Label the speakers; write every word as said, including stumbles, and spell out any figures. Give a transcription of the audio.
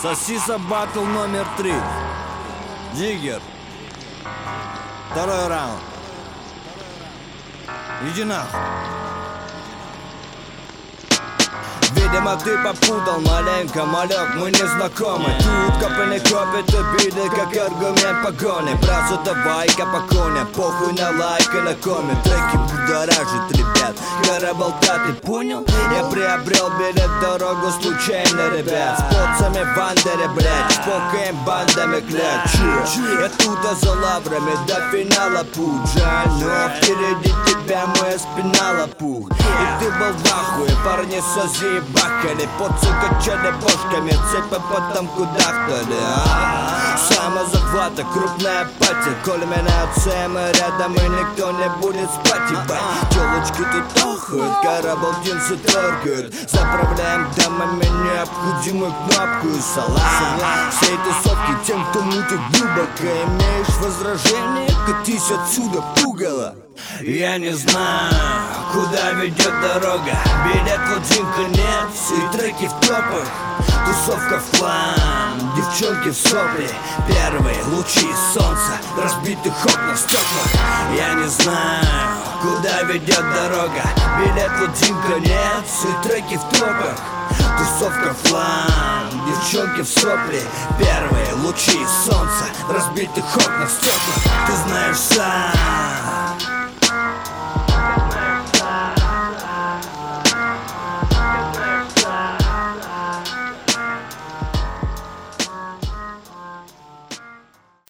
Speaker 1: Сосиса батл номер три. Диггер. Второй раунд. Иди нахуй. Видимо, ты попутал маленько, малек, мы не знакомы. Тут копы копят обиды, как аргумент погони. Бразу, давай-ка по коня, похуй на лайк и на коммент. Треки будоражит, ребят, гора болта, ты понял? Я приобрел билет в дорогу случайно, ребят. С поцами в андере, блядь, с покоем бандами, клять. Я тут за лаврами, до финала путь. Жаль, но впереди тебя моя спина лопух. И ты был в ахуе, парни сози бахали, поцы качали бошками, цепи потом кудахтали, а? Самозахвата, крупная апатия, коли меня оценят рядом и никто не будет спать, ебать. Телочки тут охают, карабалдинцы торгают. Заправляем дамами необходимую кнопку и салат. Всей тусовки тем, кто мутит глубоко. Имеешь возражение? Катись отсюда, пугало. Я не знаю, куда ведет дорога. Билет в один конец и треки в топах. Тусовка в хлам, девчонки в сопли. Первые лучи солнца, разбитых окна в стеклах. Я не знаю, куда ведет дорога. Билет в один конец и треки в топах. Тусовка в хлам, девчонки в сопли. Первые лучи солнца, разбитых окна в стеклах. Ты знаешь сам,